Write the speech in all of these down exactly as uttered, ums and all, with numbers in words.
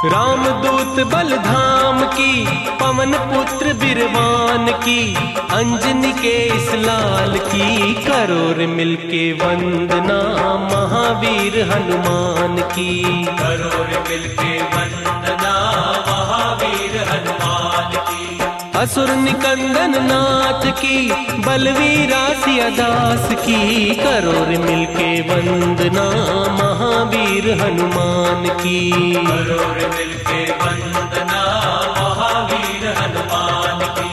रामदूत बलधाम की, पवन पुत्र बिरवान की, अंजनी के इस लाल की, करो रे मिलके वंदना महावीर हनुमान की। करो रे मिलके वंदना महावीर हनुमान की। असुर निकंदन नाथ की, बलवीरा सियादास की, करो रे मिलके वंदना महावीर हनुमान की। करो रे मिलके वंदना महावीर हनुमान की।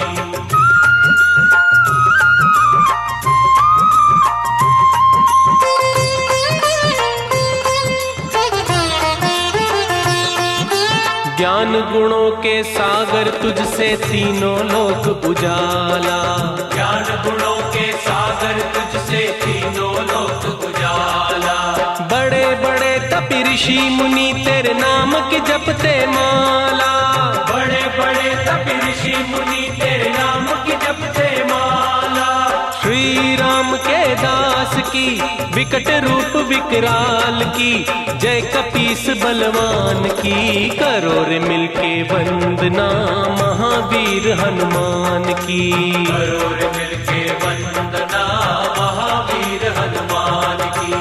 ज्ञान गुणों के सागर तुझसे तीनों लोक उजाला। ज्ञान गुणों के सागर तुझसे तीनों लोक उजाला। बड़े बड़े तपि ऋषि मुनि तेरे नाम के जपते माला। बड़े बड़े तपि ऋषि मुनि तेरे नाम की जपते माला। श्री राम के दास की, विकट रूप विकराल की, जय कपीस बलवान की, करो रे मिलके वंदना महावीर हनुमान की। करो रे मिलके वंदना महावीर हनुमान की।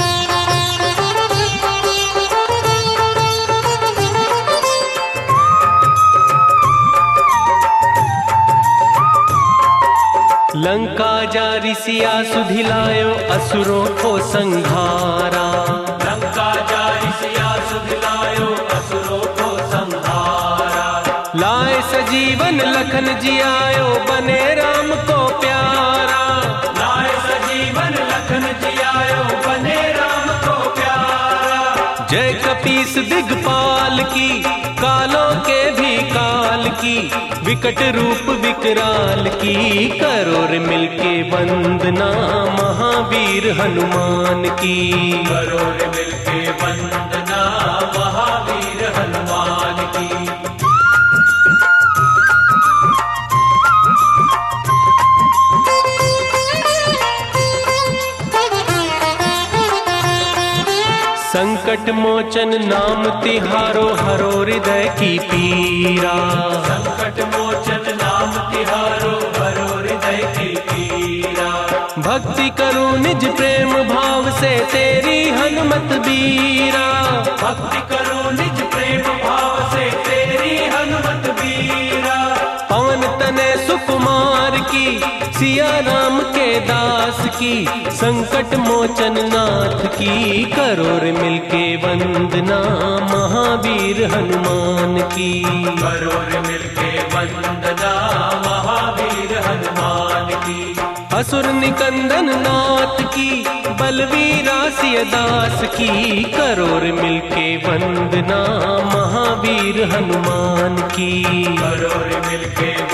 लंका जारी सिया सुधिलायो असुरों को संहारा। लंका जारी सिया सुधिलायो असुरों को संहारा। लाए सजीवन लखन जियायो बने राम को प्यारा। लाए सजीवन लखन जियायो बने राम को प्यारा। जय कपीस दिगपाल की, कालों के भी काल की, विकट रूप विकराल की, करो रे मिलके वंदना महावीर हनुमान की। करो रे मिलके वंदना महावीर हनुमान की। संकट मोचन नाम तिहारो, हरो हृदय की पीरा। संकट मोचन नाम तिहारो, हरो हृदय की पीरा। भक्ति करूं निज प्रेम भाव से तेरी हनुमत बीरा। भक्ति करूं निज प्रेम भाव से तेरी हनुमत बीरा। पवन तनय सुकुमार की, सिया राम के दास की, संकट मोचन नाथ की, करो रे मिलके वंदना महावीर हनुमान की। करो रे मिलके वंदना महावीर हनुमान की। असुर निकंदन नाथ की, बलवीरा सियादास की, करो रे मिलके वंदना महावीर हनुमान की। करो रे मिलके